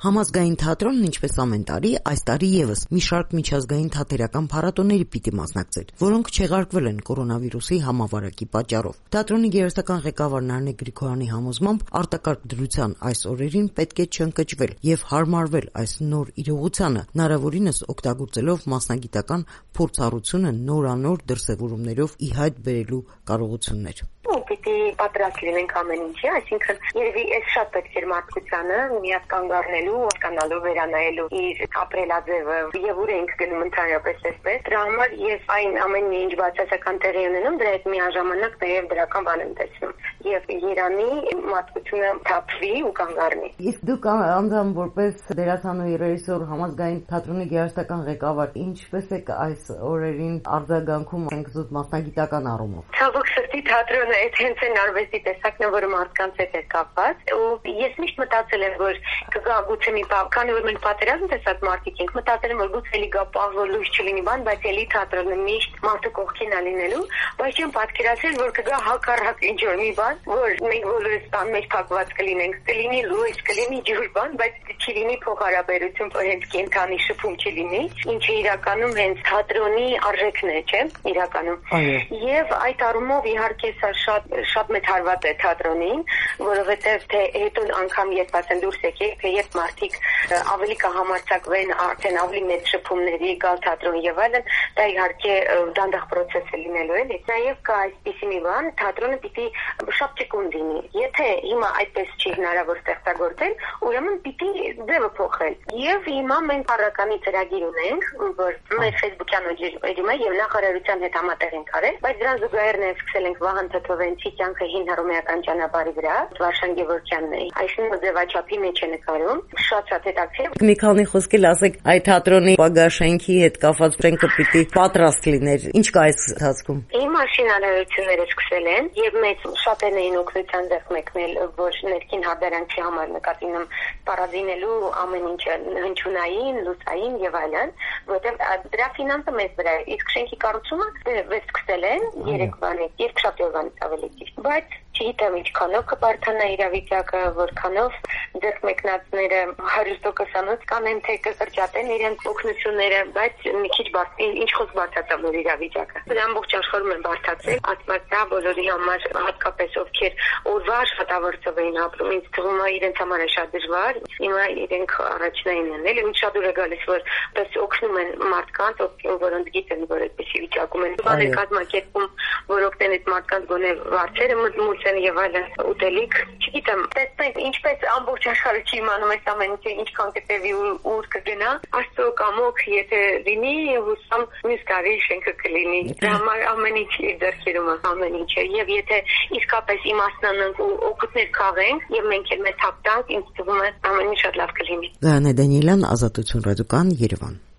Համազգային թատրոնն ինչպես ամեն տարի, այս տարի եւս մի շարք միջազգային թատերական փառատոների պիտի մասնակցեր, որոնք չեղարկվել են կորոնավիրուսի համավարակի պատճառով։ Թատրոնի գերեստական ղեկավար Նարնե Գրիգորյանի համոզմամբ արտակարգ դրության այս օրերին պետք է չընկճվել եւ հարմարվել այս նոր իրողությանը, հնարավորինս օգտագործելով մասնագիտական փորձառությունը նորանոր դրսևորումներով ի հայտ բերելու կարողություններ։ Պիտի պատրաստ լինենք ամեն ինչի, այսինքն երևի այս շատ պետք էր մարդկությանը միած կանգ առնելու, հասկանալու, վերանայելու իր ապրելաձևը եւ ուր ենք գնում ընդհանրապես այսպես։ Դրա համար ես այն ամենը ինչ բացասական տեղի ունենում, դրա հետ միաժամանակ նաեւ դրական բան եմ տեսնում եւ Իրանի մարդկությունը թափվի ու կանգ առնի։ Իսկ դուք անձամբ որպես դերասան ու ռեժիսոր համազգային թատրոնի գերեստական ղեկավար, ինչպես եք այս օրերին արձագանքում զուտ մասնագիտական առումով։ Ցավոք սրտի թատրոնը այդ հենց այն արվեստի տեսակն է, որը մարդկանց հետ է կապված, ու ես միշտ մտածել եմ, որ կգա գուցե մի բան, քանի որ մենք պատերազմ տեսած մարդիկ ենք, մտածել եմ, որ գուցե էլի գա պահ, որ լույս չլինի բան, բայց էլի թատրոնը միշտ մարդու կողքին է լինելու, բայց չեմ պատկերացրել, որ կգա հակառակ ինչ-որ մի բան, որ մենք բոլորս տան մեջ փակված կլինենք, կլինի լույս, կլինի ջուր բան, բայց չի փոխհարաբերություն, որ հենց կենթանի շփում չլինի, ինչը իրականում հենց թատրոնի արժեքն է, չէ՞, իրականում։ Եվ այդ առումով իհարկե սա շատ մեծ հարված է թատրոնին, որովհետև թե հետո անգամ երբ ասեն դուրս եկեք, թե երբ մարդիկ ավելի կհամարձակվեն արդեն ավելի մեծ շփումների գալ թատրոն եւ այլն, դա իհարկե դանդաղ process է լինելու էլի։ Նաեւ կա այսպիսի մի բան, թատրոնը պիտի շատ ճկուն լինի։ Եթե հիմա այդպես չի հնարավոր ստեղծագործել, ուրեմն պիտի ձևը փոխել։ Եվ հիմա մենք առականի ծրագիր ունենք, որ մեր Facebook-յան էջում է եւ նախարարության հետ համատեղ ենք արել, բայց դրան զուգահեռ նաեւ սկսել ենք Վահան Թթովենցի կյանքը հին հռոմեական ճանապարհի վրա, Վարշան Գևորգյանն է։ Այսինքն ձևաչափի մեջ է նկարում, շատ հետաքրքիր։ Մի քանի խոսքել ասեք, այդ թատրոնի պագաշենքի հետ կապված շենքը պիտի պատրաստ լիներ։ Ինչ կա այս ընթացքում։ Հիմա շինարարությունները սկսել են եւ մեծ շատերն էին օգնության ձեռք մեկնել, որ ներքին հարդարանքի համար նկատինեմ պարազինելու ամեն ինչը հնչյունային, լուսային եւ այլն, որտեղ դրա ֆինանսը մեծ վրա է։ Իսկ շենքի կառուցումը դեռ սկսել են երեկվանից, երկշաբթի ավելի ճիշտ, բայց չգիտեմ ինչքանով կբարթանա իրավիճակը, որքանով ձեռք մեկնածները 100%-անոց կանեն, թե կկրճատեն իրենց օգնությունները, բայց մի քիչ ինչ խոսք բարդացավ իրավիճակը։ Դա ամբողջ աշխարհում են բարդացել, ասված դա բոլորի համար, հատկապես ովքեր օրվա աշխատավորцով էին ապրում, ինձ թվում է իրենց համար է շատ դժվար, հիմա իրենք առաջնային են, էլի շատ դուր է գալիս, որ պես օգնում են մարդկանց, որոնց գիտեն, որ այդպիսի վիճակում են։ Բան է կազմակերպում, որ օգնեն այդ մարդկանց գոնե վարձերը մտմուծեն եւ այլն, ուտելիք, չգիտեմ, տեսնենք ինչպես ամբողջ աշխարհը չի իմանում այս ամեն ինչը ինչքան կտևի ուր կգնա, աստծո կամոք եթե լինի, հուսամ մյուս տարի շենքը կլինի։ Դրա համար ամեն ինչ իր ձեռքերում է, ամեն ինչը, եւ եթե իսկապես իմաստնանանք ու օգուտներ քաղենք եւ մենք էլ մեզ թափ տանք, ինձ թվում է ամեն ինչ շատ լավ կլինի։ Գայանե Դանիելյան, Ազատություն ռադիոկան, Երևան։